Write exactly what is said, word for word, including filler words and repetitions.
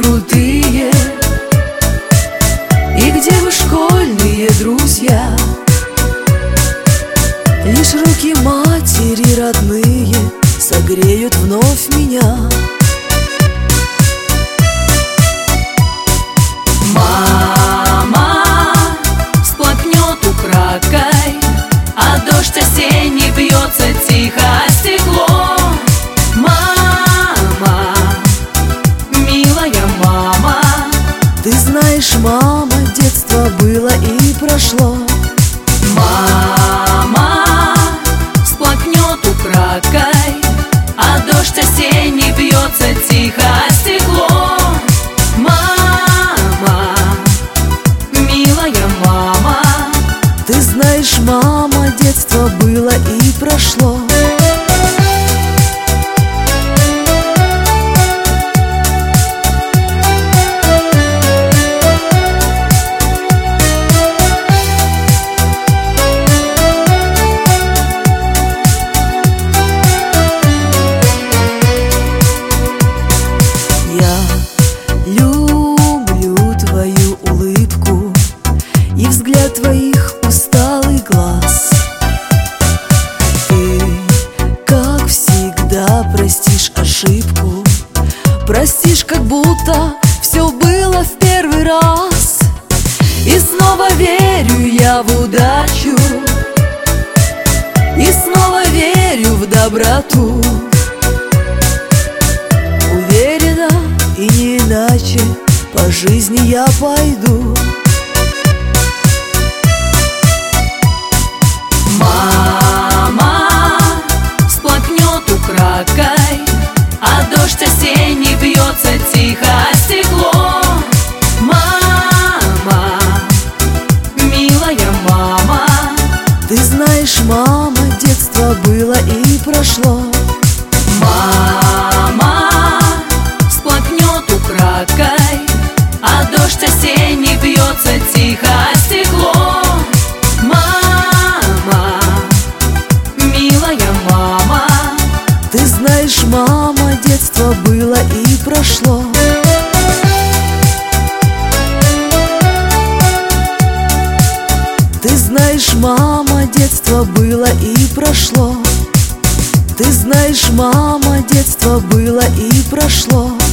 крутые? И где вы, школьные друзья? Лишь руки матери родные согреют вновь меня. Мама всплакнет украдкой, а дождь осенний бьется тихо о стекло. Мама, милая мама, ты знаешь, мама, детство было и прошло. Мама всплакнет украдкой, а дождь осенний бьется тихо о стекло. Мама, милая мама, ты знаешь, мама, детство было и прошло. И взгляд твоих усталых глаз. Ты, как всегда, простишь ошибку, простишь, как будто все было в первый раз. И снова верю я в удачу, и снова верю в доброту. Уверена, и не иначе по жизни я пойду. Мама всплакнет украдкой, а дождь осенний бьется тихо о стекло. Мама, милая мама, ты знаешь, мама, детство было и прошло. Мама всплакнет украдкой, а дождь осенний бьется тихо о стекло. Ты знаешь, мама, детство было и прошло. Ты знаешь, мама, детство было и прошло. Ты знаешь, мама, детство было и прошло.